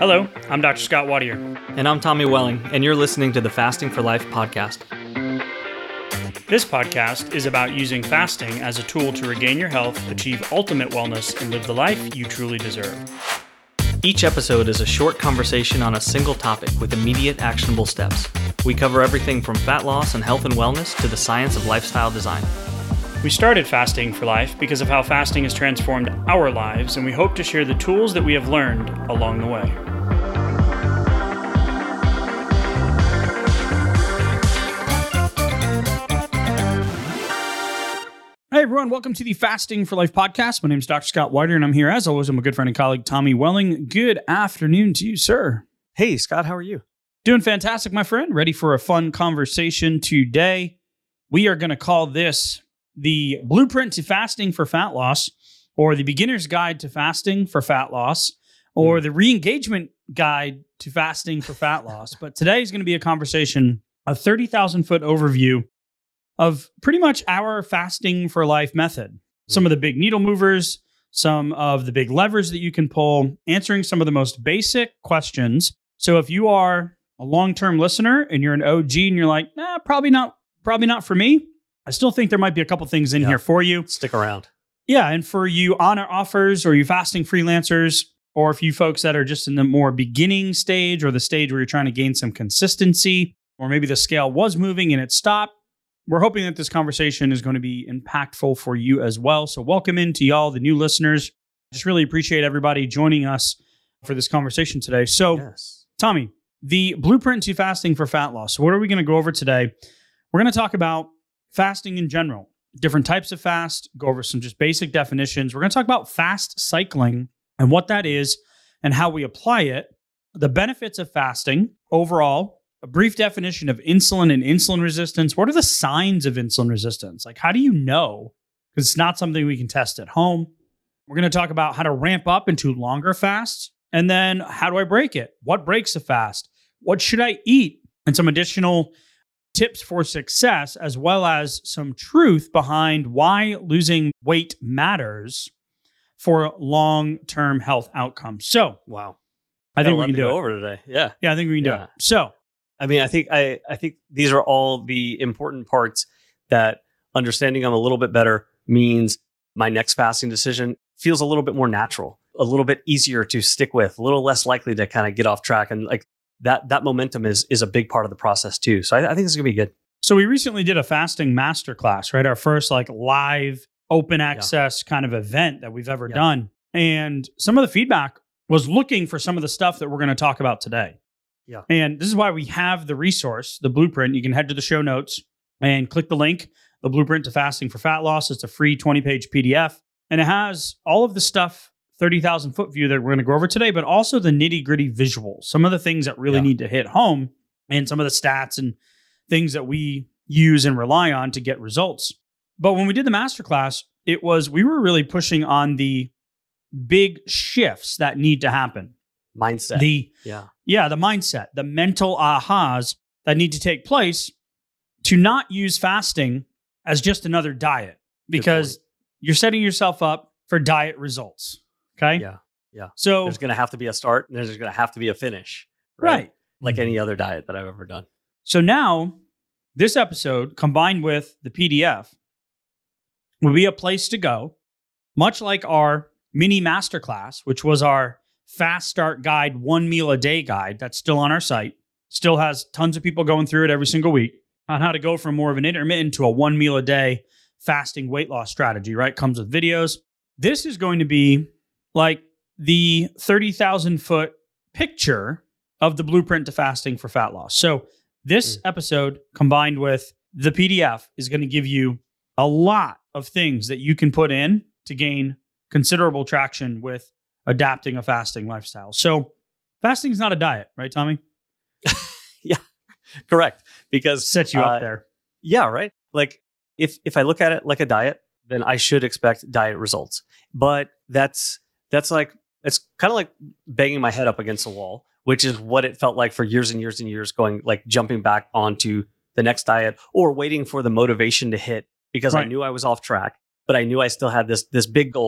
Hello, I'm Dr. Scott Wadier. And I'm Tommy Welling, and you're listening to the Fasting for Life podcast. This podcast is about using fasting as a tool to regain your health, achieve ultimate wellness, and live the life you truly deserve. Each episode is a short conversation on a single topic with immediate actionable steps. We cover everything from fat loss and health and wellness to the science of lifestyle design. We started Fasting for Life because of how fasting has transformed our lives, and we hope to share the tools that we have learned along the way. Hey everyone, welcome to the Fasting for Life podcast. My name is Dr. Scott Wadier, and I'm here as always with my good friend and colleague, Tommy Welling. Good afternoon to you, sir. Hey, Scott, how are you? Doing fantastic, my friend. Ready for a fun conversation today. We are going to call this the Blueprint to Fasting for Fat Loss, or the Beginner's Guide to Fasting for Fat Loss, or the Re-Engagement Guide to Fasting for Fat Loss. But today is going to be a conversation, a 30,000-foot overview of pretty much our Fasting for Life method. Some of the big needle movers, some of the big levers that you can pull, answering some of the most basic questions. So if you are a long-term listener and you're an OG and you're like, probably not for me, I still think there might be a couple things in here for you. Stick around. Yeah, and for you honor offers or you fasting freelancers, or if you folks that are just in the more beginning stage or the stage where you're trying to gain some consistency, or maybe the scale was moving and it stopped, we're hoping that this conversation is going to be impactful for you as well. So welcome into y'all, the new listeners. Just really appreciate everybody joining us for this conversation today. So, Tommy, the Blueprint to Fasting for Fat Loss. So what are we going to go over today? We're going to talk about fasting in general, different types of fast, go over some just basic definitions. We're going to talk about fast cycling and what that is and how we apply it, the benefits of fasting overall, a brief definition of insulin and insulin resistance. What are the signs of insulin resistance? Like, how do you know? Because it's not something we can test at home. We're going to talk about how to ramp up into longer fasts. And then how do I break it? What breaks a fast? What should I eat? And some additional tips for success, as well as some truth behind why losing weight matters for long-term health outcomes. So, Wow. I think we can do it over today. Yeah. Yeah, I think we can do it. So, I mean, I think these are all the important parts that understanding them a little bit better means my next fasting decision feels a little bit more natural, a little bit easier to stick with, a little less likely to kind of get off track. And like that momentum is a big part of the process too. So I think this is gonna be good. So we recently did a fasting masterclass, right? Our first like live open access kind of event that we've ever done. And some of the feedback was looking for some of the stuff that we're going to talk about today. Yeah. And this is why we have the resource, the Blueprint. You can head to the show notes and click the link, the Blueprint to Fasting for Fat Loss. It's a free 20-page PDF. And it has all of the stuff, 30,000 foot view that we're going to go over today, but also the nitty-gritty visuals, some of the things that really need to hit home, and some of the stats and things that we use and rely on to get results. But when we did the masterclass, we were really pushing on the big shifts that need to happen. Mindset. The mindset, the mental ahas that need to take place to not use fasting as just another diet, because you're setting yourself up for diet results. Okay. Yeah. So there's going to have to be a start and there's going to have to be a finish. Right. Like any other diet that I've ever done. So now this episode combined with the PDF will be a place to go, much like our mini masterclass, which was our Fast Start Guide, 1 meal a day guide. That's still on our site. Still has tons of people going through it every single week on how to go from more of an intermittent to a 1 meal a day fasting weight loss strategy, right? Comes with videos. This is going to be like the 30,000 foot picture of the Blueprint to Fasting for Fat Loss. So this episode combined with the PDF is going to give you a lot of things that you can put in to gain considerable traction with adapting a fasting lifestyle. So fasting is not a diet, right, Tommy? Yeah, correct. Because sets you up there. Yeah, right. Like if I look at it like a diet, then I should expect diet results. But that's like, it's kind of like banging my head up against a wall, which is what it felt like for years and years and years, jumping back onto the next diet or waiting for the motivation to hit because I knew I was off track, but I knew I still had this big goal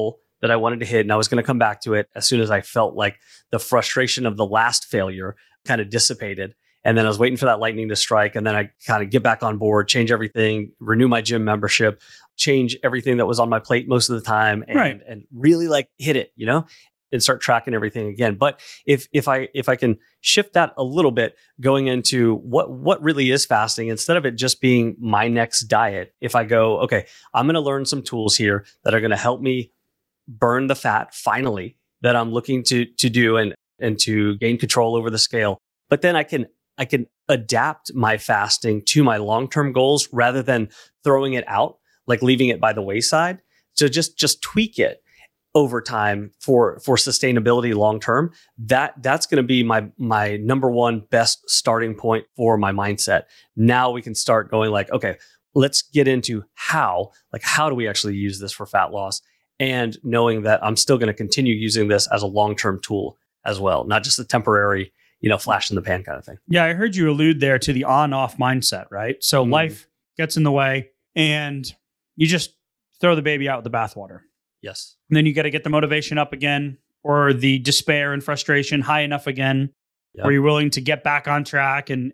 that I wanted to hit, and I was going to come back to it as soon as I felt like the frustration of the last failure kind of dissipated. And then I was waiting for that lightning to strike. And then I kind of get back on board, change everything, renew my gym membership, change everything that was on my plate most of the time, and really like hit it, and start tracking everything again. But if I can shift that a little bit, going into what really is fasting, instead of it just being my next diet, if I go, okay, I'm going to learn some tools here that are going to help me burn the fat finally that I'm looking to do and to gain control over the scale. But then I can adapt my fasting to my long-term goals rather than throwing it out, like leaving it by the wayside. So just tweak it over time for sustainability long-term. That's going to be my number one best starting point for my mindset. Now we can start going like, okay, let's get into how do we actually use this for fat loss, and knowing that I'm still going to continue using this as a long-term tool as well, not just a temporary, flash in the pan kind of thing. Yeah, I heard you allude there to the on-off mindset, right? So life gets in the way and you just throw the baby out with the bathwater. Yes. And then you got to get the motivation up again, or the despair and frustration high enough again, where you're willing to get back on track and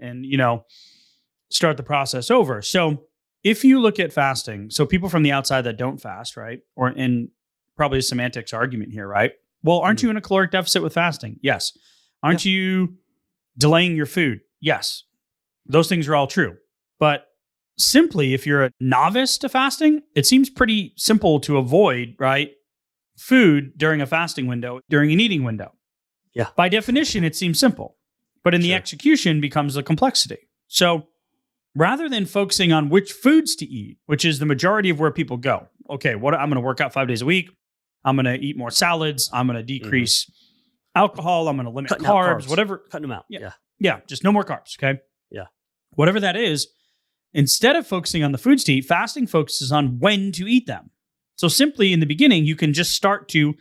start the process over. So if you look at fasting, so people from the outside that don't fast, right? Or in probably a semantics argument here, right? Well, aren't you in a caloric deficit with fasting? Yes. Aren't you delaying your food? Yes. Those things are all true. But simply, if you're a novice to fasting, it seems pretty simple to avoid, right? Food during a fasting window, during an eating window. Yeah. By definition, it seems simple. But in the execution becomes a complexity. So rather than focusing on which foods to eat, which is the majority of where people go, okay, I'm going to work out 5 days a week. I'm going to eat more salads. I'm going to decrease alcohol. I'm going to limit carbs, whatever. Cutting them out. Yeah. Just no more carbs. Okay. Yeah. Whatever that is, instead of focusing on the foods to eat, fasting focuses on when to eat them. So simply in the beginning, you can just start to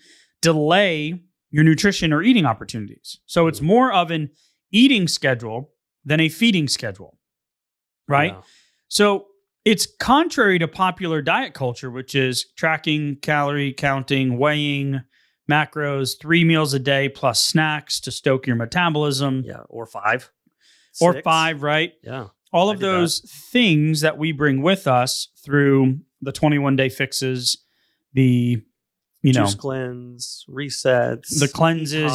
delay your nutrition or eating opportunities. So it's more of an eating schedule than a feeding schedule, right? Yeah. So it's contrary to popular diet culture, which is tracking, calorie counting, weighing, macros, 3 meals a day plus snacks to stoke your metabolism. Yeah, or 5. Or 6. 5, right? Yeah. All of those things that we bring with us through the 21-day fixes, the juice cleanse, resets, the cleanses,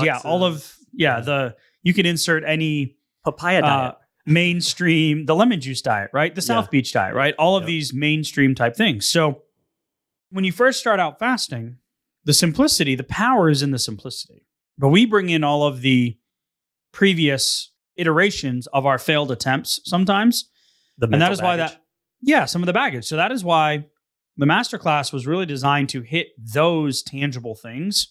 detoxes. You can insert any papaya diet, mainstream, the lemon juice diet, right? The South Beach diet, right? All of these mainstream type things. So when you first start out fasting, the simplicity, the power is in the simplicity. But we bring in all of the previous iterations of our failed attempts sometimes. And that is baggage. some of the baggage. So that is why the masterclass was really designed to hit those tangible things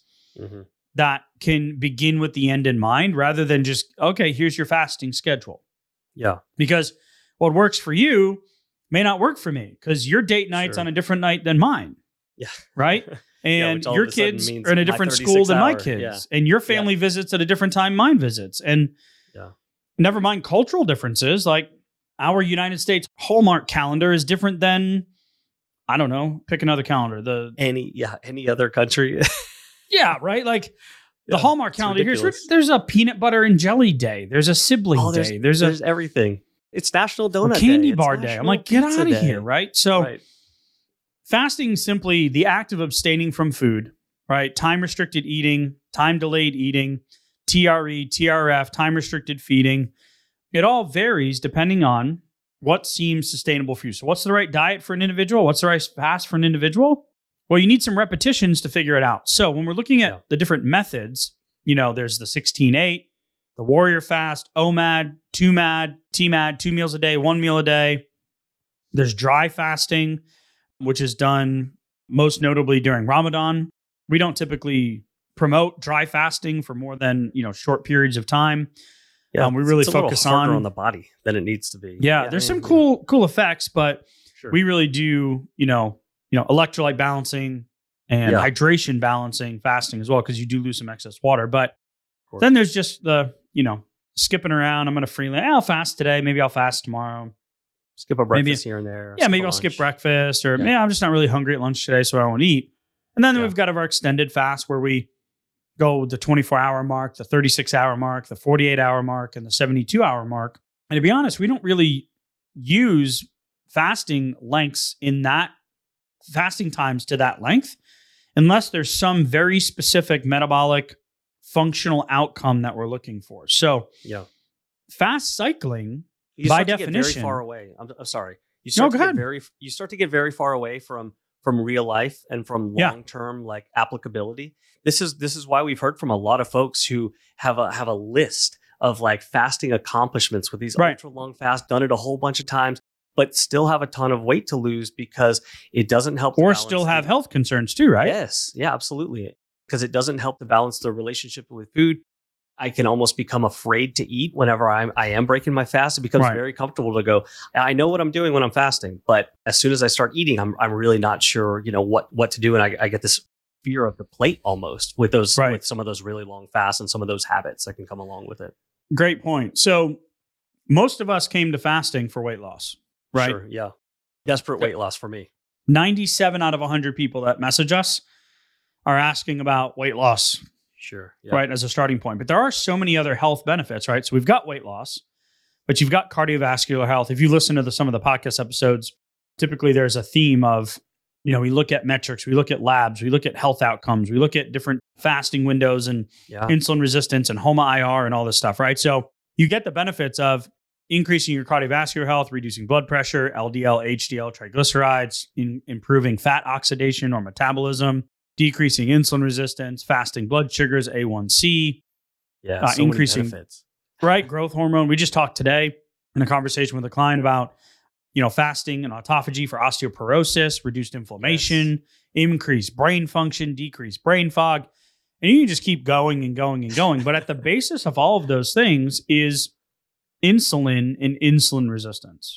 that can begin with the end in mind, rather than just, okay, here's your fasting schedule. Yeah. Because what works for you may not work for me, because your date night's on a different night than mine. Yeah. Right? And your kids are in a different school than my kids. Yeah. And your family visits at a different time mine visits. And never mind cultural differences, like our United States Hallmark calendar is different than, I don't know, pick another calendar. Any other country. Yeah, right? Like the Hallmark calendar here, there's a peanut butter and jelly day. There's a sibling day. There's everything. It's National Donut Candy Day. Bar Day. I'm like, get out of here, right? So fasting is simply the act of abstaining from food, right? Time-restricted eating, time-delayed eating, TRE, TRF, time-restricted feeding. It all varies depending on what seems sustainable for you. So what's the right diet for an individual? What's the right fast for an individual? Well, you need some repetitions to figure it out. So when we're looking at the different methods, there's the 16-8, the warrior fast, OMAD, 2MAD, TMAD, 2 meals a day, 1 meal a day. There's dry fasting, which is done most notably during Ramadan. We don't typically promote dry fasting for more than, short periods of time. Yeah, we really it's focus a little harder on the body than it needs to be. Yeah, there's some cool effects, but we really do, electrolyte balancing and hydration balancing fasting as well, because you do lose some excess water. But then there's just the, skipping around. I'm going to freelance. I'll fast today. Maybe I'll fast tomorrow. Skip a breakfast here and there. Yeah, maybe I'll skip breakfast, or I'm just not really hungry at lunch today, so I won't eat. And then Yeah. we've got our extended fast where we go the 24-hour mark, the 36-hour mark, the 48-hour mark, and the 72-hour mark. And to be honest, we don't really use fasting lengths in that fasting times to that length unless there's some very specific metabolic functional outcome that we're looking for. So Yeah. fast cycling, You by start to get definition, very far away. I'm sorry. You No, start go to ahead. you start to get very far away from real life and from Yeah. long-term like applicability. This is why we've heard from a lot of folks who have a list of like fasting accomplishments with these Right. ultra long fasts, done it a whole bunch of times, but still have a ton of weight to lose because it doesn't help to or balance still the- have health concerns too, right? Yes. Yeah, absolutely. Because it doesn't help to balance the relationship with food. I can almost become afraid to eat whenever I am breaking my fast. It becomes Right. very comfortable to go, I know what I'm doing when I'm fasting, but as soon as I start eating, I'm really not sure, what to do. And I get this fear of the plate almost with those, Right. with some of those really long fasts and some of those habits that can come along with it. Great point. So most of us came to fasting for weight loss, right? Sure. Yeah. Desperate weight loss for me. 97 out of 100 people that message us are asking about weight loss, Sure. Yeah. right, as a starting point. But there are so many other health benefits, right? So we've got weight loss, but you've got cardiovascular health. If you listen to some of the podcast episodes, typically there's a theme of, we look at metrics, we look at labs, we look at health outcomes, we look at different fasting windows and Yeah. insulin resistance and HOMA-IR and all this stuff, right? So you get the benefits of increasing your cardiovascular health, reducing blood pressure, LDL, HDL, triglycerides, improving fat oxidation or metabolism, decreasing insulin resistance, fasting blood sugars, A1C, Yeah. So increasing- many benefits. right? Growth hormone. We just talked today in a conversation with a client about, fasting and autophagy for osteoporosis, reduced inflammation, increased brain function, decreased brain fog. And you can just keep going and going and going. But at the basis of all of those things is insulin and insulin resistance.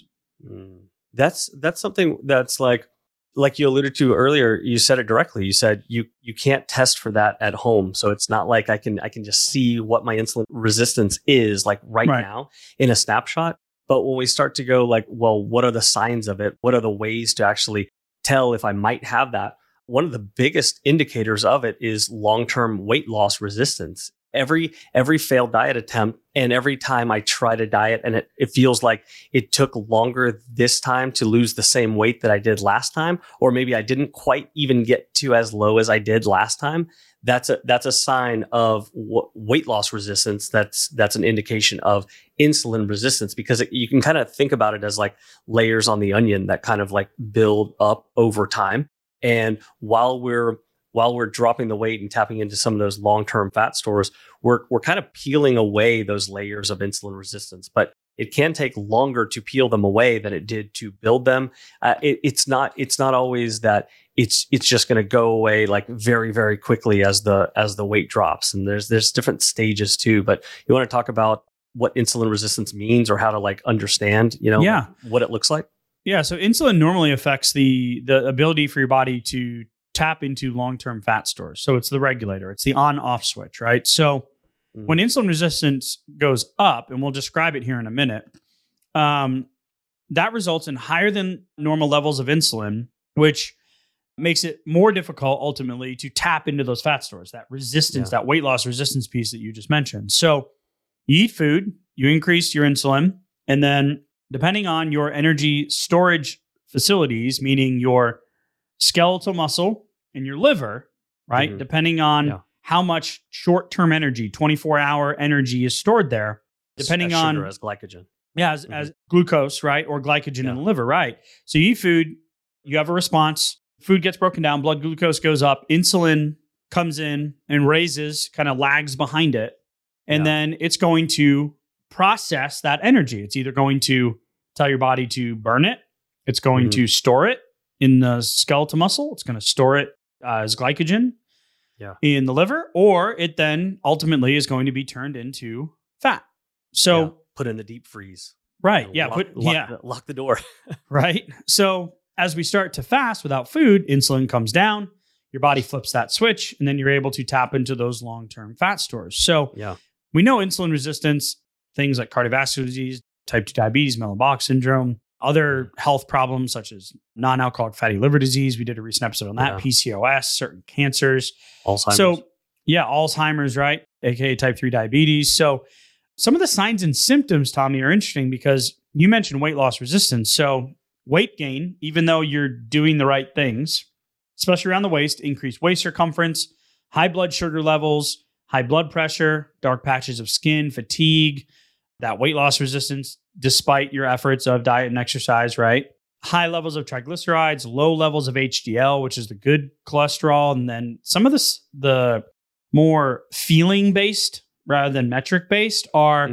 That's something that's like you alluded to earlier. You said it directly. You said you can't test for that at home, so it's not like I can just see what my insulin resistance is like right now in a snapshot. But when we start to go like, well, what are the signs of it? What are the ways to actually tell if I might have that? One of the biggest indicators of it is long-term weight loss resistance. Every failed diet attempt and every time I try to diet and it feels like it took longer this time to lose the same weight that I did last time, or maybe I didn't quite even get to as low as I did last time, that's a sign of weight loss resistance. That's an indication of insulin resistance, because you can kind of think about it as like layers on the onion that kind of like build up over time. And while we're dropping the weight and tapping into some of those long-term fat stores, we're kind of peeling away those layers of insulin resistance. But it can take longer to peel them away than it did to build them. It's not always that it's just going to go away like very, very quickly as the weight drops. And there's different stages too. But you want to talk about what insulin resistance means or how to like understand, what it looks like? Yeah. So insulin normally affects the ability for your body to tap into long-term fat stores. So it's the regulator. It's the on-off switch, right? So when insulin resistance goes up, and we'll describe it here in a minute, that results in higher than normal levels of insulin, which makes it more difficult ultimately to tap into those fat stores, that resistance, that weight loss resistance piece that you just mentioned. So you eat food, you increase your insulin, and then depending on your energy storage facilities, meaning your skeletal muscle and your liver, right? Mhm. Depending on how much short-term energy, 24-hour energy is stored there, depending as on sugar, as glycogen. as glucose, right? Or glycogen in the liver, right? So you eat food, you have a response, food gets broken down, blood glucose goes up, insulin comes in and raises, kind of lags behind it. And then it's going to process that energy. It's either going to tell your body to burn it, it's going to store it in the skeletal muscle, it's going to store it as glycogen in the liver, or it then ultimately is going to be turned into fat. So put in the deep freeze. Right. Lock the door. Right. So as we start to fast without food, insulin comes down, your body flips that switch, and then you're able to tap into those long-term fat stores. So we know insulin resistance, things like cardiovascular disease, type 2 diabetes, metabolic syndrome, other health problems such as non-alcoholic fatty liver disease. We did a recent episode on that, Yeah. PCOS, certain cancers. Alzheimer's. So yeah, Alzheimer's, right? AKA type 3 diabetes. So some of the signs and symptoms, Tommy, are interesting because you mentioned weight loss resistance. So weight gain, even though you're doing the right things, especially around the waist, increased waist circumference, high blood sugar levels, high blood pressure, dark patches of skin, fatigue, that weight loss resistance, despite your efforts of diet and exercise, right? High levels of triglycerides, low levels of HDL, which is the good cholesterol. And then some of the more feeling based rather than metric based are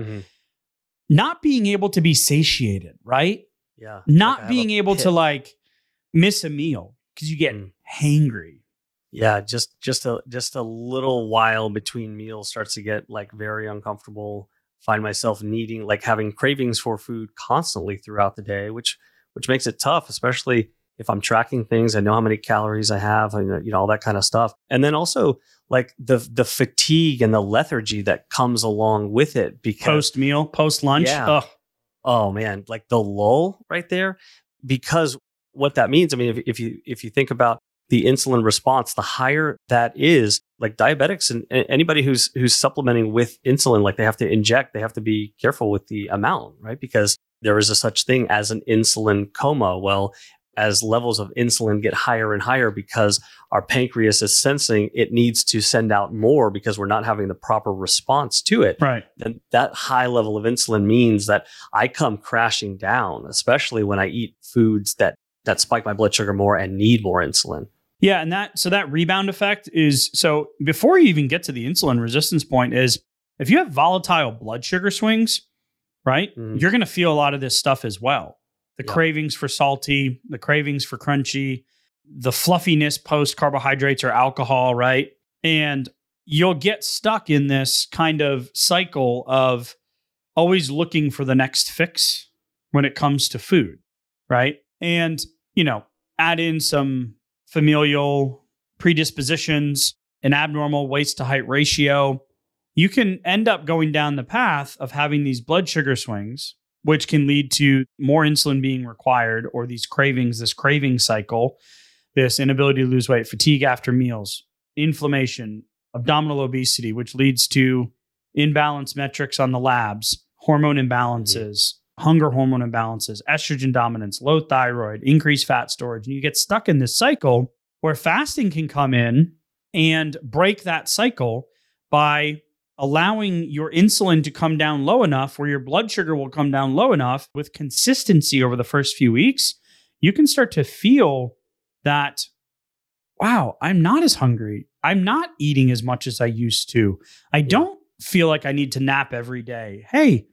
not being able to be satiated, right? Yeah. Not being able to like miss a meal because you get hangry. Yeah, just a little while between meals starts to get like very uncomfortable. Find myself needing, like having cravings for food constantly throughout the day, which makes it tough, especially if I'm tracking things. I know how many calories I have, and all that kind of stuff. And then also like the fatigue and the lethargy that comes along with it because Post meal, post lunch. Yeah. Ugh. Oh man, like the lull right there. Because what that means, I mean, if you think about the insulin response, the higher that is, like diabetics and anybody who's supplementing with insulin, like they have to inject, they have to be careful with the amount, right? Because there is a such thing as an insulin coma. Well, as levels of insulin get higher and higher because our pancreas is sensing it needs to send out more because we're not having the proper response to it. Right. Then that high level of insulin means that I come crashing down, especially when I eat foods that spike my blood sugar more and need more insulin. Yeah. And that rebound effect is, so before you even get to the insulin resistance point is if you have volatile blood sugar swings, right, you're going to feel a lot of this stuff as well. The cravings for salty, the cravings for crunchy, the fluffiness post carbohydrates or alcohol, right? And you'll get stuck in this kind of cycle of always looking for the next fix when it comes to food, right? And, add in some familial predispositions, an abnormal waist to height ratio, you can end up going down the path of having these blood sugar swings, which can lead to more insulin being required or these cravings, this craving cycle, this inability to lose weight, fatigue after meals, inflammation, abdominal obesity, which leads to imbalanced metrics on the labs, hormone imbalances, hunger hormone imbalances, estrogen dominance, low thyroid, increased fat storage. And you get stuck in this cycle where fasting can come in and break that cycle by allowing your insulin to come down low enough where your blood sugar will come down low enough with consistency over the first few weeks. You can start to feel that, wow, I'm not as hungry. I'm not eating as much as I used to. I don't feel like I need to nap every day. Hey,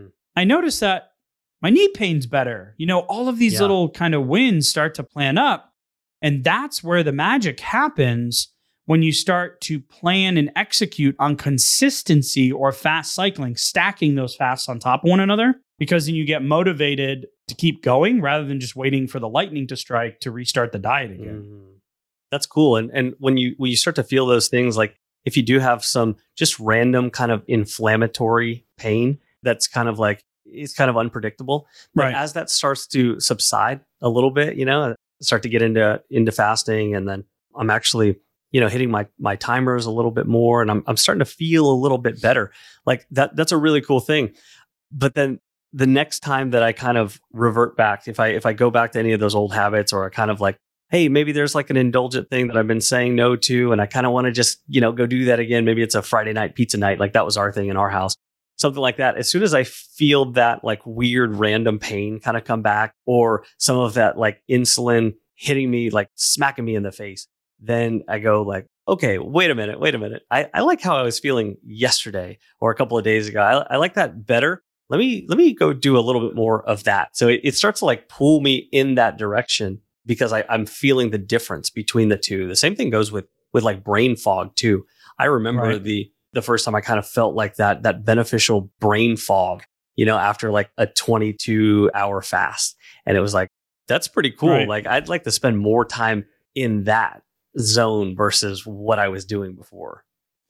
I noticed that my knee pain's better. All of these little kind of wins start to plan up. And that's where the magic happens when you start to plan and execute on consistency or fast cycling, stacking those fasts on top of one another, because then you get motivated to keep going rather than just waiting for the lightning to strike to restart the diet again. That's cool. And when you start to feel those things, like if you do have some just random kind of inflammatory pain, that's kind of like, it's kind of unpredictable. But Right. as that starts to subside a little bit, start to get into fasting, and then I'm actually, hitting my timers a little bit more, and I'm starting to feel a little bit better. Like that's a really cool thing. But then the next time that I kind of revert back, if I go back to any of those old habits, or I kind of like, hey, maybe there's like an indulgent thing that I've been saying no to, and I kind of want to just, go do that again. Maybe it's a Friday night pizza night. Like that was our thing in our house. Something like that. As soon as I feel that like weird random pain kind of come back, or some of that like insulin hitting me, like smacking me in the face, then I go like, okay, wait a minute. I like how I was feeling yesterday or a couple of days ago. I like that better. Let me go do a little bit more of that. So it starts to like pull me in that direction because I'm feeling the difference between the two. The same thing goes with like brain fog too. I remember the first time I kind of felt like that beneficial brain fog, after like a 22-hour fast. And it was like, that's pretty cool. Right. Like I'd like to spend more time in that zone versus what I was doing before.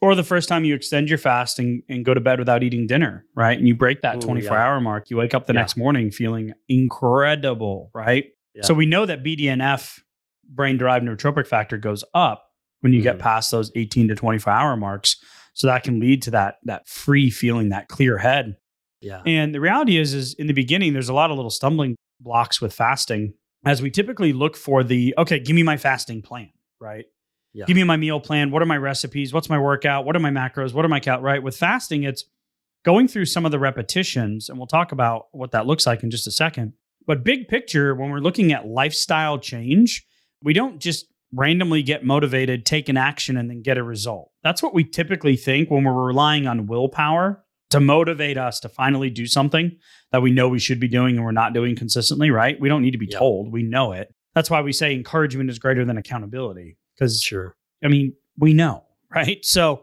Or the first time you extend your fast and go to bed without eating dinner, right? And you break that 24-hour mark. You wake up the next morning feeling incredible, right? Yeah. So we know that BDNF, brain-derived neurotropic factor, goes up when you get past those 18 to 24-hour marks. So that can lead to that free feeling, that clear head. Yeah. And the reality is in the beginning, there's a lot of little stumbling blocks with fasting, as we typically look for okay, give me my fasting plan, right? Yeah. Give me my meal plan. What are my recipes? What's my workout? What are my macros? What are my right? With fasting, it's going through some of the repetitions, and we'll talk about what that looks like in just a second. But big picture, when we're looking at lifestyle change, we don't just randomly get motivated, take an action, and then get a result. That's what we typically think when we're relying on willpower to motivate us to finally do something that we know we should be doing and we're not doing consistently, right? We don't need to be told. We know it. That's why we say encouragement is greater than accountability. Because, I mean, we know, right? So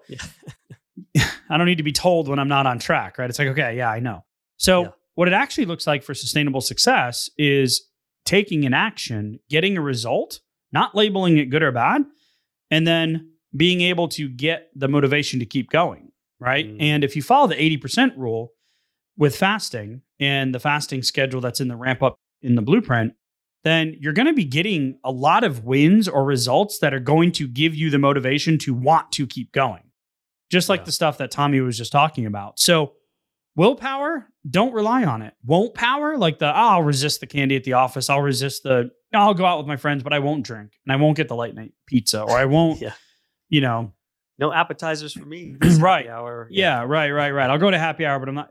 I don't need to be told when I'm not on track, right? It's like, okay, yeah, I know. So what it actually looks like for sustainable success is taking an action, getting a result, not labeling it good or bad, and then being able to get the motivation to keep going, right? And if you follow the 80% rule with fasting and the fasting schedule that's in the ramp up in the blueprint, then you're going to be getting a lot of wins or results that are going to give you the motivation to want to keep going. Just like the stuff that Tommy was just talking about. So willpower, don't rely on it. Won't power, like I'll resist the candy at the office. I'll resist I'll go out with my friends, but I won't drink and I won't get the late night pizza, or I won't, no appetizers for me. Right. Hour. Yeah. Right. I'll go to happy hour, but I'm not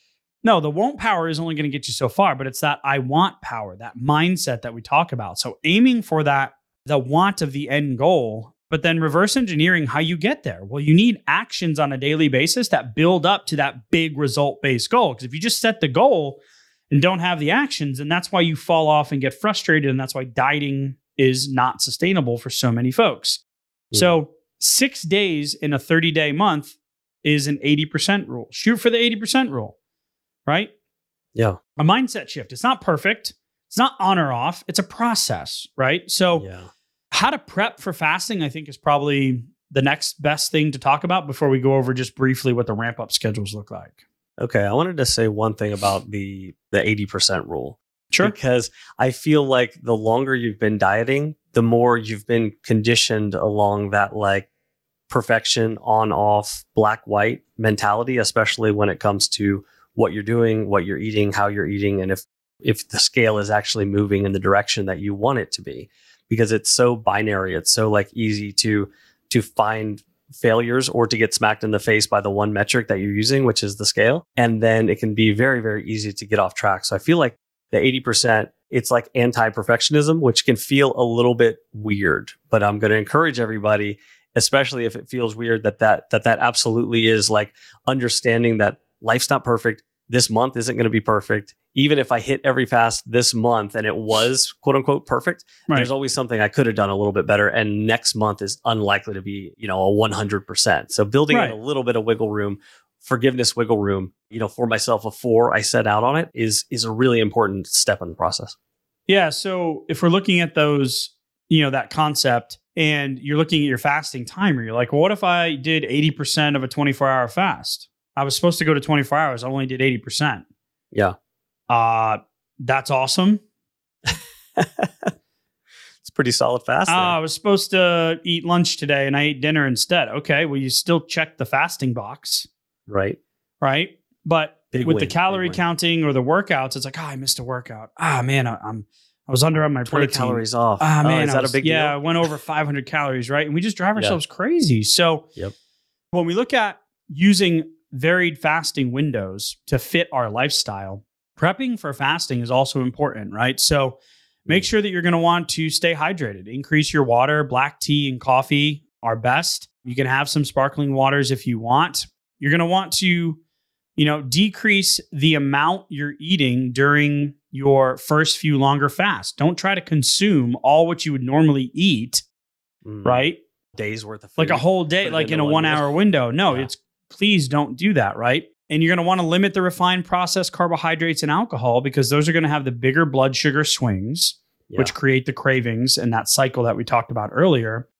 no, the won't power is only going to get you so far, but it's that I want power, that mindset that we talk about. So aiming for the want of the end goal, but then reverse engineering how you get there. Well, you need actions on a daily basis that build up to that big result-based goal. Because if you just set the goal and don't have the actions, then that's why you fall off and get frustrated. And that's why dieting is not sustainable for so many folks. So 6 days in a 30-day month is an 80% rule. Shoot for the 80% rule. Right? Yeah. A mindset shift. It's not perfect. It's not on or off. It's a process, right? So how to prep for fasting, I think, is probably the next best thing to talk about before we go over just briefly what the ramp up schedules look like. Okay. I wanted to say one thing about the 80% rule. Sure. Because I feel like the longer you've been dieting, the more you've been conditioned along that perfection, on, off, black, white mentality, especially when it comes to what you're doing, what you're eating, how you're eating, and if the scale is actually moving in the direction that you want it to be, because it's so binary. It's so easy to find failures or to get smacked in the face by the one metric that you're using, which is the scale. And then it can be very, very easy to get off track. So I feel like the 80%, it's like anti-perfectionism, which can feel a little bit weird, but I'm going to encourage everybody, especially if it feels weird, that absolutely is understanding that life's not perfect. This month isn't going to be perfect. Even if I hit every fast this month and it was quote unquote perfect, there's always something I could have done a little bit better. And next month is unlikely to be, a 100%. So building in a little bit of wiggle room, forgiveness wiggle room, for myself before I set out on it is a really important step in the process. Yeah. So if we're looking at those, that concept, and you're looking at your fasting timer, you're like, well, what if I did 80% of a 24-hour fast? I was supposed to go to 24 hours. I only did 80%. Yeah. That's awesome. It's pretty solid fast. I was supposed to eat lunch today and I ate dinner instead. Okay. Well, you still check the fasting box. Right. But with the calorie counting or the workouts, it's like, I missed a workout. Man, I was under on my 20 protein. calories off. Man, is that a big deal? Yeah, I went over 500 calories, right? And we just drive ourselves crazy. So when we look at using varied fasting windows to fit our lifestyle, prepping for fasting is also important, right? So make sure that you're going to want to stay hydrated. Increase your water. Black tea and coffee are best. You can have some sparkling waters if you want. You're going to want to, decrease the amount you're eating during your first few longer fasts. Don't try to consume all what you would normally eat, right? Days worth of food. Like a whole day, in a 1 hour window. No, please don't do that, right? And you're going to want to limit the refined processed carbohydrates and alcohol because those are going to have the bigger blood sugar swings, which create the cravings and that cycle that we talked about earlier.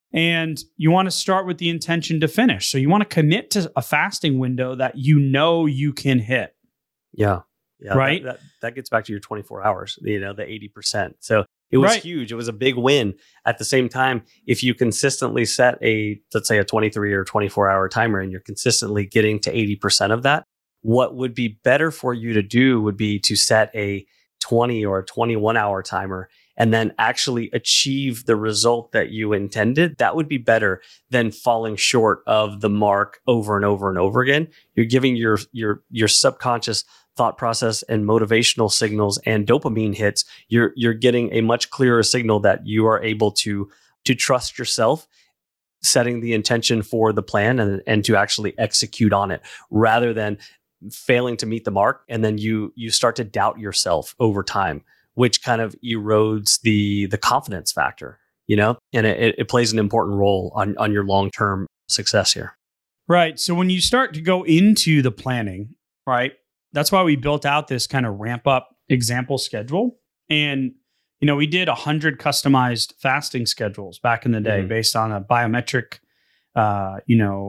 And you want to start with the intention to finish. So you want to commit to a fasting window that you know you can hit. Yeah. Yeah. Right. That gets back to your 24 hours, the 80%. So it was huge. It was a big win. At the same time, if you consistently set let's say a 23 or 24 hour timer and you're consistently getting to 80% of that, what would be better for you to do would be to set a 20 or a 21 hour timer and then actually achieve the result that you intended. That would be better than falling short of the mark over and over and over again. You're giving your subconscious thought process and motivational signals and dopamine hits. You're getting a much clearer signal that you are able to trust yourself, setting the intention for the plan and to actually execute on it, rather than failing to meet the mark. And then you start to doubt yourself over time, which kind of erodes the confidence factor, and it plays an important role on your long-term success here. Right. So when you start to go into the planning, right, that's why we built out this kind of ramp up example schedule. And, we did 100 customized fasting schedules back in the day based on a biometric, like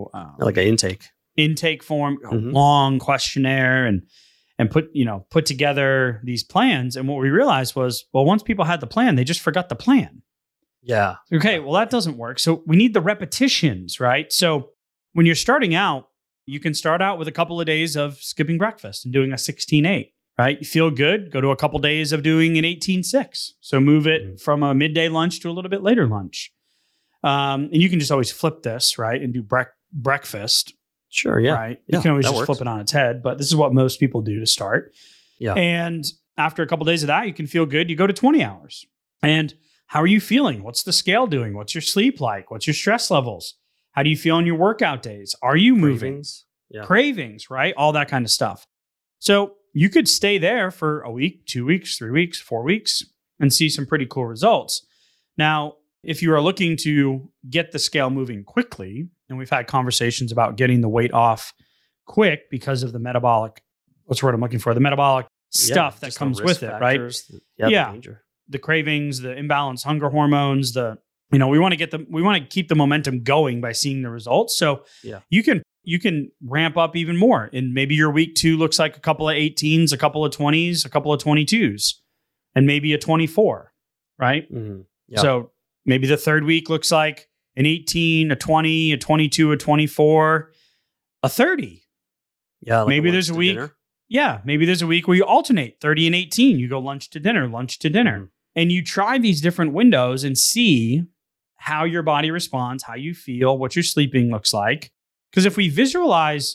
an intake form, a long questionnaire and put together these plans. And what we realized was, well, once people had the plan, they just forgot the plan. Yeah. Okay. Well, that doesn't work. So we need the repetitions, right? So when you're starting out, you can start out with a couple of days of skipping breakfast and doing a 16-8, right? You feel good, go to a couple of days of doing an 18-6. So move it from a midday lunch to a little bit later lunch. And you can just always flip this, right? And do breakfast. Sure, yeah. Right. You can always just flip it on its head, but this is what most people do to start. Yeah. And after a couple of days of that, you can feel good. You go to 20 hours. And how are you feeling? What's the scale doing? What's your sleep like? What's your stress levels? How do you feel on your workout days? Are you moving? Cravings, right? All that kind of stuff. So you could stay there for a week, 2 weeks, 3 weeks, 4 weeks, and see some pretty cool results. Now, if you are looking to get the scale moving quickly, and we've had conversations about getting the weight off quick because of the metabolic, what's the word I'm looking for? The metabolic stuff that comes with it, right? The cravings, the imbalanced hunger hormones, we want to keep the momentum going by seeing the results. So you can ramp up even more. And maybe your week 2 looks like a couple of 18s, a couple of 20s, a couple of 22s, and maybe a 24, right? Mm-hmm. Yeah. So maybe the third week looks like an 18, a 20, a 22, a 24, a 30. Yeah. Like maybe there's a week. Dinner. Yeah. Maybe there's a week where you alternate 30 and 18. You go lunch to dinner. Mm-hmm. And you try these different windows and see how your body responds, how you feel, what your sleeping looks like. Because if we visualize,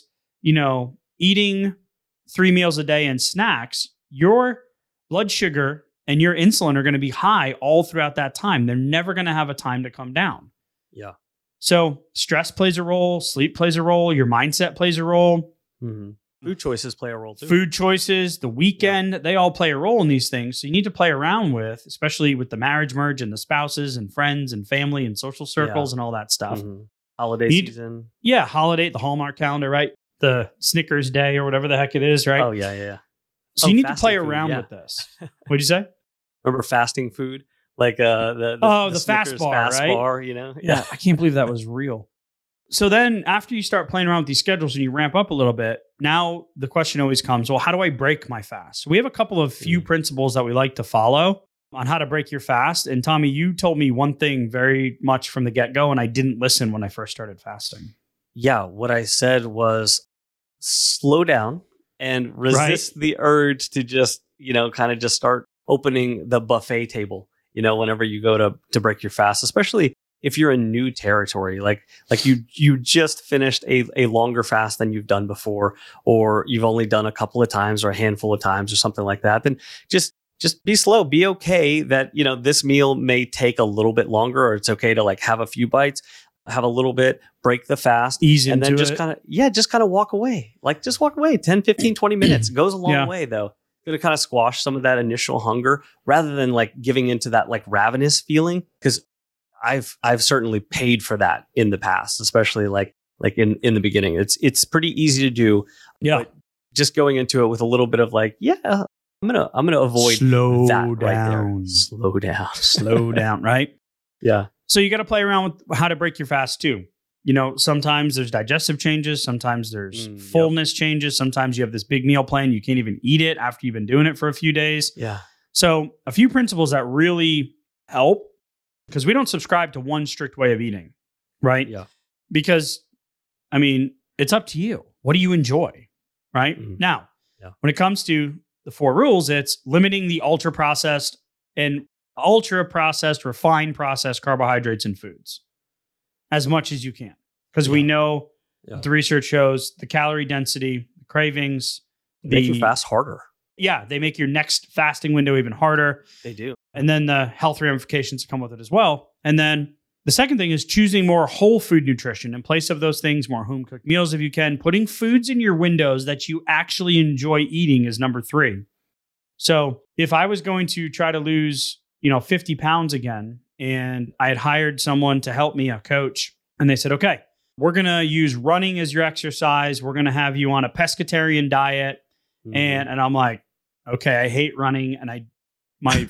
eating 3 meals a day and snacks, your blood sugar and your insulin are going to be high all throughout that time. They're never going to have a time to come down. Yeah. So stress plays a role, sleep plays a role, your mindset plays a role. Mm-hmm. Food choices play a role too. Food choices, the weekend, they all play a role in these things. So you need to play around with, especially with the marriage merge and the spouses and friends and family and social circles and all that stuff. Mm-hmm. Holiday season. Yeah, holiday, the Hallmark calendar, right? The Snickers day or whatever the heck it is, right? Oh, yeah. So you need to play around with this. What'd you say? Remember fasting food? Like the fast bar, right? Bar, Yeah, I can't believe that was real. So then after you start playing around with these schedules and you ramp up a little bit, now the question always comes, well, how do I break my fast? So we have a couple of few principles that we like to follow on how to break your fast. And Tommy, you told me one thing very much from the get-go, and I didn't listen when I first started fasting. Yeah, what I said was slow down and resist the urge to just, kind of just start opening the buffet table, whenever you go to break your fast, especially if you're in new territory, like you just finished a longer fast than you've done before, or you've only done a couple of times or a handful of times or something like that, then just be slow. Be okay that, this meal may take a little bit longer, or it's okay to like have a few bites, have a little bit, break the fast, ease into and then it. just kind of walk away. Like just walk away 10, 15, 20 minutes. It goes a long way though. Going to kind of squash some of that initial hunger rather than like giving into that like ravenous feeling. Because I've certainly paid for that in the past, especially like in the beginning. It's pretty easy to do. Yeah. But just going into it with a little bit of like, I'm gonna avoid slow that down. Right there. Slow down. Slow down, right? Yeah. So you got to play around with how to break your fast too. Sometimes there's digestive changes. Sometimes there's fullness changes. Sometimes you have this big meal plan. You can't even eat it after you've been doing it for a few days. Yeah. So a few principles that really help, because we don't subscribe to one strict way of eating, right? Yeah. Because, it's up to you. What do you enjoy, right? Now, when it comes to the 4 rules, it's limiting the ultra-processed, refined processed carbohydrates in foods as much as you can. Because we know the research shows the calorie density, the cravings. Make you fast harder. Yeah, they make your next fasting window even harder. They do. And then the health ramifications that come with it as well. And then the second thing is choosing more whole food nutrition in place of those things, more home cooked meals if you can. Putting foods in your windows that you actually enjoy eating is number 3. So if I was going to try to lose, 50 pounds again, and I had hired someone to help me, a coach, and they said, okay, we're going to use running as your exercise. We're going to have you on a pescatarian diet. And I'm like, okay, I hate running, and my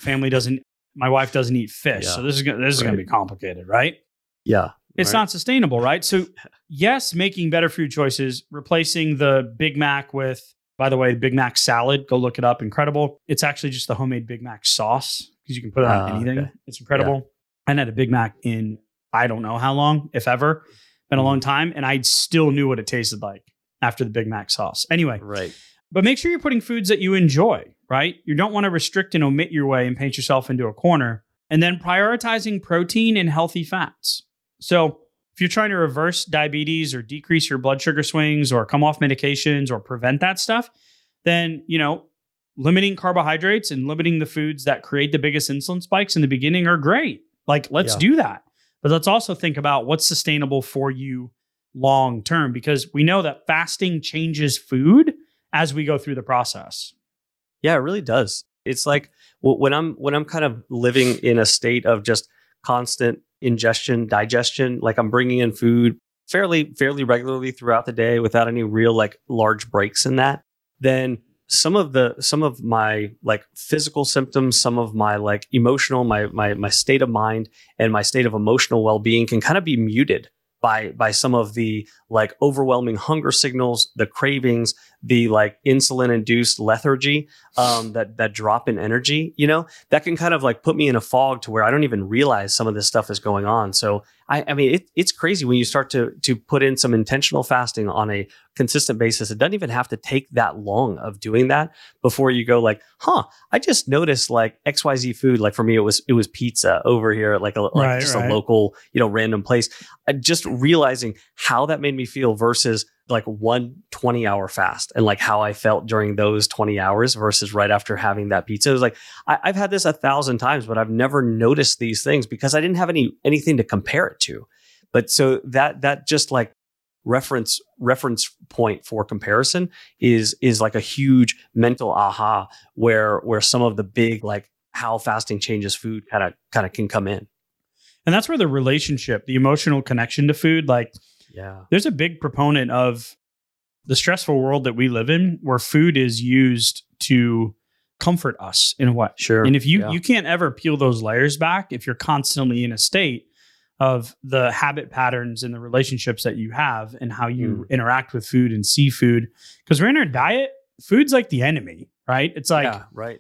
wife doesn't eat fish. So this is going to be complicated, right? Yeah. It's not sustainable, right? So yes, making better food choices, replacing the Big Mac with, by the way, Big Mac salad, go look it up. Incredible. It's actually just the homemade Big Mac sauce because you can put it on anything. Okay. It's incredible. Yeah. I had a Big Mac in, I don't know how long, if ever, been a long time. And I still knew what it tasted like after the Big Mac sauce. Anyway. Right. But make sure you're putting foods that you enjoy, right? You don't want to restrict and omit your way and paint yourself into a corner. And then prioritizing protein and healthy fats. So if you're trying to reverse diabetes or decrease your blood sugar swings or come off medications or prevent that stuff, then, limiting carbohydrates and limiting the foods that create the biggest insulin spikes in the beginning are great. Like, let's do that. But let's also think about what's sustainable for you long term, because we know that fasting changes food as we go through the process. Yeah, it really does. It's like when I'm kind of living in a state of just constant ingestion, digestion, like I'm bringing in food fairly regularly throughout the day without any real like large breaks in that, then some of my like physical symptoms, some of my like emotional, my state of mind and my state of emotional well-being can kind of be muted by some of the like overwhelming hunger signals, the cravings, the like insulin induced lethargy, that drop in energy, that can kind of like put me in a fog to where I don't even realize some of this stuff is going on. So it's crazy when you start to put in some intentional fasting on a consistent basis. It doesn't even have to take that long of doing that before you go like, I just noticed like XYZ food. Like for me, it was pizza over here at like a local, random place. Just realizing how that made me feel versus like 1 20-hour fast and like how I felt during those 20 hours versus right after having that pizza. It was like, I've had this 1,000 times, but I've never noticed these things because I didn't have anything to compare it to. But so that just like reference point for comparison is like a huge mental aha where some of the big, like how fasting changes food kind of can come in. And that's where the relationship, the emotional connection to food, like, there's a big proponent of the stressful world that we live in where food is used to comfort us in a way. Sure. And if you can't ever peel those layers back, if you're constantly in a state of the habit patterns and the relationships that you have and how you interact with food and see food, because we're in our diet, food's like the enemy, right? It's like,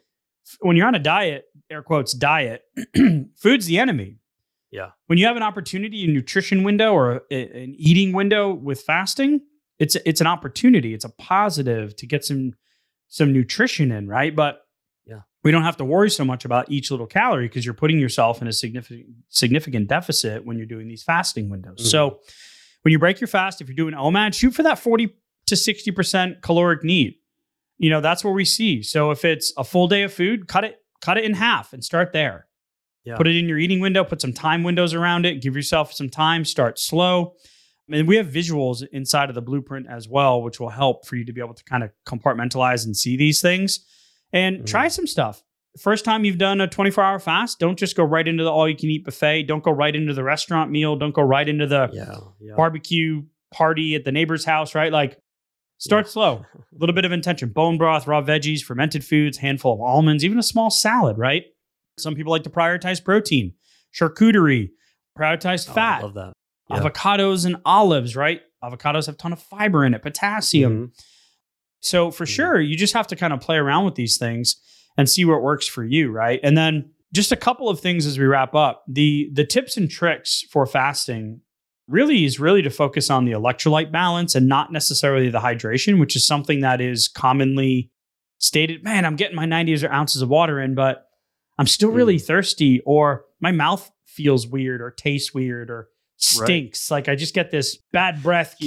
when you're on a diet, air quotes, diet, food's the enemy. Yeah. When you have an opportunity, a nutrition window or an eating window with fasting, it's an opportunity. It's a positive to get some nutrition in, right? But we don't have to worry so much about each little calorie because you're putting yourself in a significant deficit when you're doing these fasting windows. So when you break your fast, if you're doing OMAD, shoot for that 40 to 60% caloric need. That's where we see. So if it's a full day of food, cut it in half and start there. Yeah. Put it in your eating window, put some time windows around it, give yourself some time, start slow. And we have visuals inside of the blueprint as well, which will help for you to be able to kind of compartmentalize and see these things and try some stuff. First time you've done a 24-hour fast, don't just go right into the all-you-can-eat buffet. Don't go right into the restaurant meal. Don't go right into the barbecue party at the neighbor's house, right? Like, start slow. A little bit of intention. Bone broth, raw veggies, fermented foods, handful of almonds, even a small salad, right? Some people like to prioritize protein, charcuterie, Prioritize Oh, I fat. love that. Yeah. Avocados and olives, right? Avocados have a ton of fiber in it, potassium. Mhm. So for sure, you just have to kind of play around with these things and see what works for you, right? And then just a couple of things as we wrap up. The tips and tricks for fasting really is to focus on the electrolyte balance and not necessarily the hydration, which is something that is commonly stated. Man, I'm getting my 90 ounces of water in, but I'm still really thirsty, or my mouth feels weird or tastes weird or stinks. Like I just get this bad breath,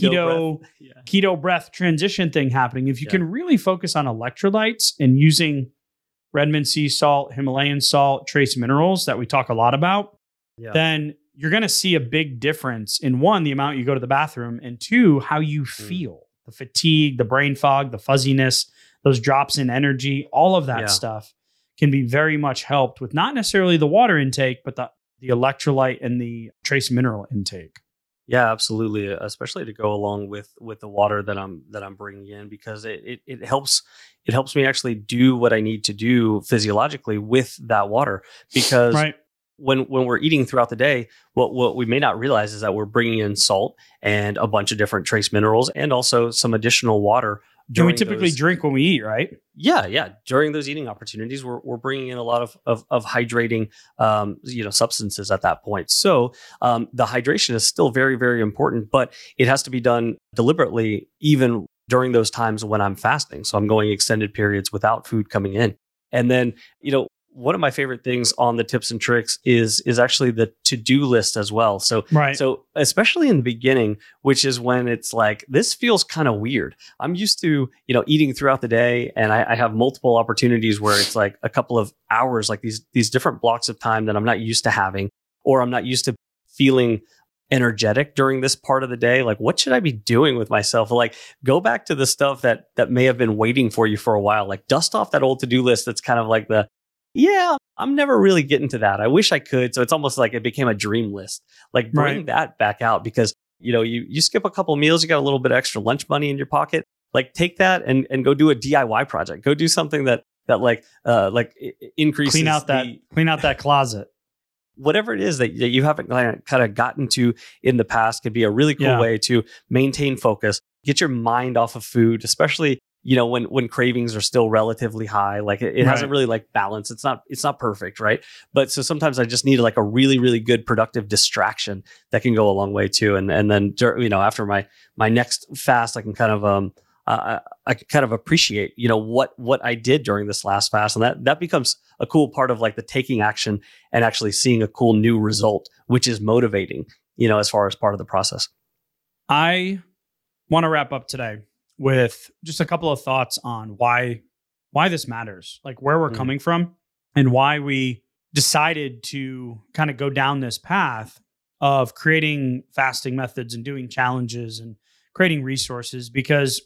keto breath transition thing happening. If you can really focus on electrolytes and using Redmond sea salt, Himalayan salt, trace minerals that we talk a lot about, then you're going to see a big difference in, one, the amount you go to the bathroom, and two, how you feel. The fatigue, the brain fog, the fuzziness, those drops in energy, all of that stuff can be very much helped with not necessarily the water intake, but the electrolyte and the trace mineral intake. Yeah, absolutely. Especially to go along with the water that I'm bringing in, because it helps me actually do what I need to do physiologically with that water. Because when we're eating throughout the day, what we may not realize is that we're bringing in salt and a bunch of different trace minerals and also some additional water. And we typically drink when we eat, right? Yeah. During those eating opportunities, we're bringing in a lot of hydrating, substances at that point. So the hydration is still very, very important, but it has to be done deliberately, even during those times when I'm fasting. So I'm going extended periods without food coming in, and then one of my favorite things on the tips and tricks is actually the to-do list as well. So, so especially in the beginning, which is when it's like, this feels kind of weird. I'm used to, eating throughout the day, and I have multiple opportunities where it's like a couple of hours, like these different blocks of time that I'm not used to having, or I'm not used to feeling energetic during this part of the day. Like, what should I be doing with myself? Like, go back to the stuff that may have been waiting for you for a while. Like, dust off that old to-do list that's kind of like I'm never really getting to that. I wish I could. So it's almost like it became a dream list. Like, bring that back out, because you skip a couple of meals, you got a little bit of extra lunch money in your pocket. Like, take that and go do a DIY project. Go do something that increases clean out that closet. Whatever it is that you haven't kind of gotten to in the past could be a really cool way to maintain focus, get your mind off of food, especially when cravings are still relatively high. Like it hasn't really balanced. It's not perfect, right? But so sometimes I just need a really, really good productive distraction that can go a long way too. And then after my next fast, I can kind of I can kind of appreciate what I did during this last fast, and that becomes a cool part of the taking action and actually seeing a cool new result, which is motivating, as far as part of the process. I want to wrap up today with just a couple of thoughts on why this matters, like where we're coming from and why we decided to kind of go down this path of creating fasting methods and doing challenges and creating resources. Because,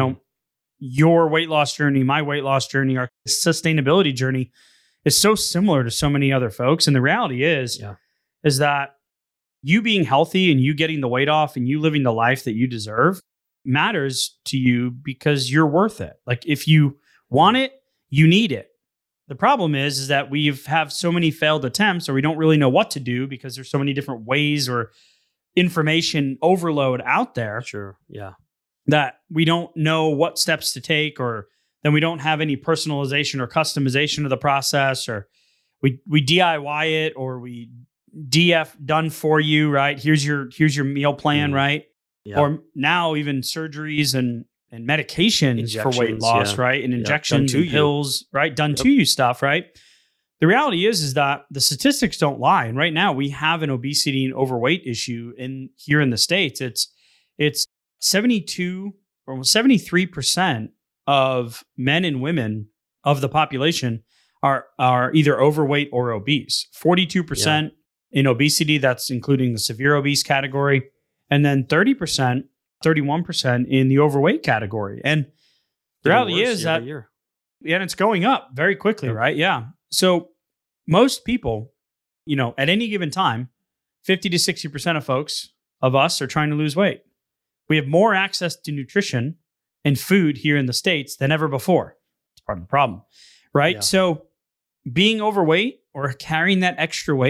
your weight loss journey, my weight loss journey, our sustainability journey is so similar to so many other folks. And the reality is that you being healthy and you getting the weight off and you living the life that you deserve matters to you because you're worth it. Like, if you want it, you need it. The problem is that we have so many failed attempts, or we don't really know what to do because there's so many different ways or information overload out there. Sure. Yeah. That we don't know what steps to take, or then we don't have any personalization or customization of the process, or we DIY it, or we DF done for you, right? Here's your meal plan, right? Yeah. Or now even surgeries and medications for weight loss, right? And injections and pills, right? Done to you stuff, right? The reality is that the statistics don't lie. And right now we have an obesity and overweight issue here in the States. It's 72 or almost 73% of men and women of the population are either overweight or obese. 42% in obesity, that's including the severe obese category. And then 31% in the overweight category. And the reality is that, and it's going up very quickly, right? Yeah. So most people, at any given time, 50 to 60% of us are trying to lose weight. We have more access to nutrition and food here in the States than ever before. It's part of the problem, right? Yeah. So being overweight or carrying that extra weight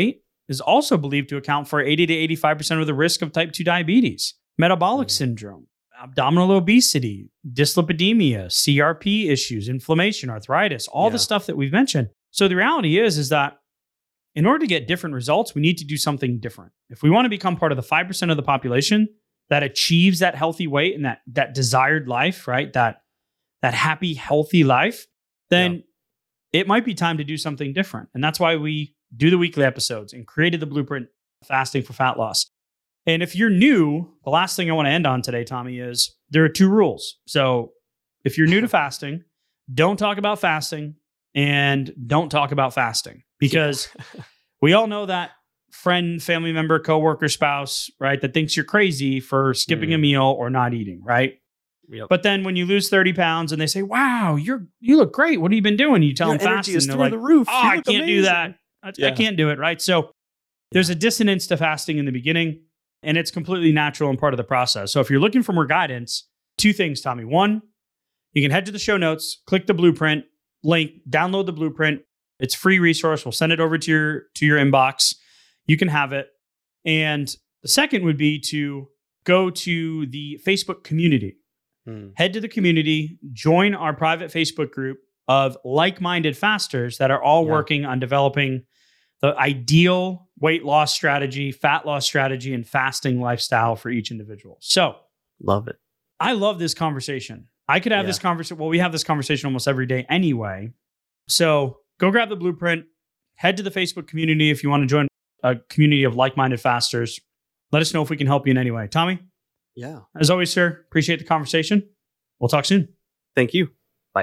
is also believed to account for 80 to 85% of the risk of type 2 diabetes, metabolic syndrome, abdominal obesity, dyslipidemia, CRP issues, inflammation, arthritis, all the stuff that we've mentioned. So the reality is that in order to get different results, we need to do something different. If we want to become part of the 5% of the population that achieves that healthy weight and that desired life, right? That happy, healthy life, then it might be time to do something different. And that's why we do the weekly episodes and created the Blueprint Fasting for Fat Loss. And if you're new, the last thing I want to end on today, Tommy, is there are 2 rules. So if you're new to fasting, don't talk about fasting and don't talk about fasting, because we all know that friend, family member, coworker, spouse, right, that thinks you're crazy for skipping a meal or not eating, right? Yep. But then when you lose 30 pounds and they say, wow, you look great. What have you been doing? You tell Your them energy fasting. is They're through like, the roof. oh, I can't do that. I can't do it, right? So there's a dissonance to fasting in the beginning, and it's completely natural and part of the process. So if you're looking for more guidance, 2 things, Tommy. 1, you can head to the show notes, click the Blueprint link, download the Blueprint. It's a free resource. We'll send it over to your inbox. You can have it. And the second would be to go to the Facebook community. Head to the community, join our private Facebook group of like-minded fasters that are all working on developing the ideal weight loss strategy, fat loss strategy, and fasting lifestyle for each individual. So, love it. I love this conversation. I could have this conversation. Well, we have this conversation almost every day anyway. So go grab the Blueprint, head to the Facebook community if you want to join a community of like-minded fasters. Let us know if we can help you in any way. Tommy? Yeah. As always, sir, appreciate the conversation. We'll talk soon. Thank you. Bye.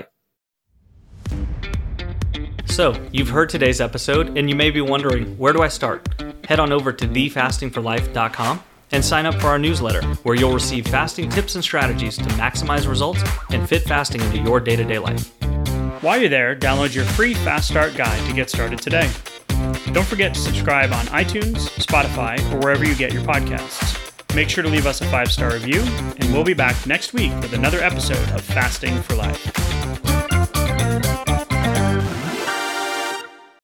So, you've heard today's episode, and you may be wondering, where do I start? Head on over to thefastingforlife.com and sign up for our newsletter, where you'll receive fasting tips and strategies to maximize results and fit fasting into your day-to-day life. While you're there, download your free Fast Start guide to get started today. Don't forget to subscribe on iTunes, Spotify, or wherever you get your podcasts. Make sure to leave us a 5-star review, and we'll be back next week with another episode of Fasting for Life.